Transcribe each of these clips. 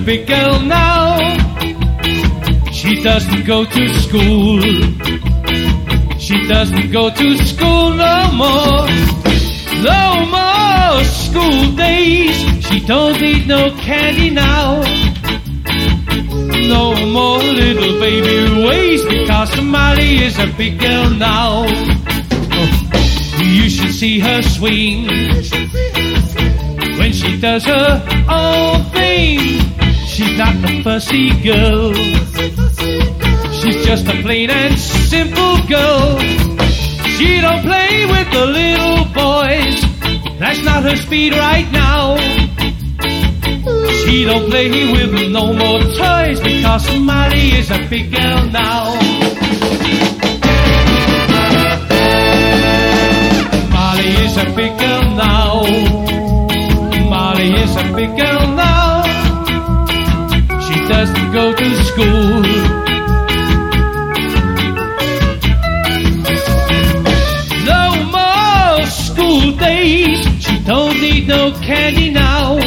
big girl now. She doesn't go to school. She doesn't go to school no more. No more school days. She don't need no candy now. No more little baby ways, because Molly is a big girl now. You should see her swing when she does her own thing. She's not a fussy girl. She's just a plain and simple girl. She don't play with the little boys. That's not her speed right now. She don't play with no more toys, because Molly is a big girl now. Molly is a big girl now. Molly is a big girl now. She doesn't go to school. No more school days. She don't need no candy now.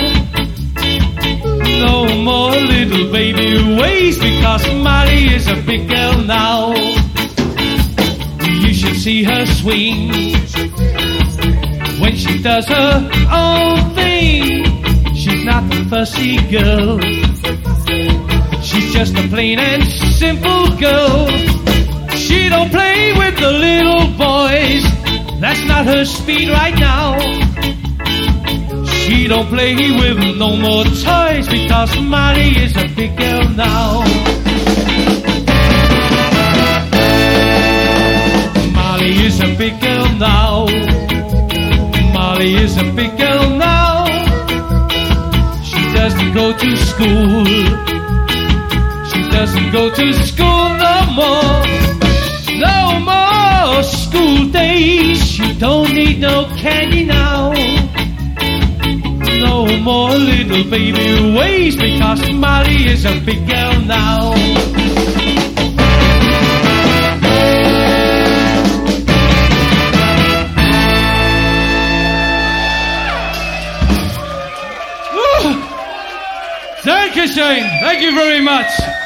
No more little baby ways, because Molly is a big girl now. You should see her swing when she does her own thing. She's not a fussy girl. She's just a plain and simple girl. She don't play with the little boys. That's not her speed right now. She don't play with no more toys, because Molly is a big girl now. Molly is a big girl now. Molly is a big girl now. She doesn't go to school. She doesn't go to school no more. No more school days. She don't need no candy now. No more little baby ways, because Molly is a big girl now. Dankeschön. Thank you very much.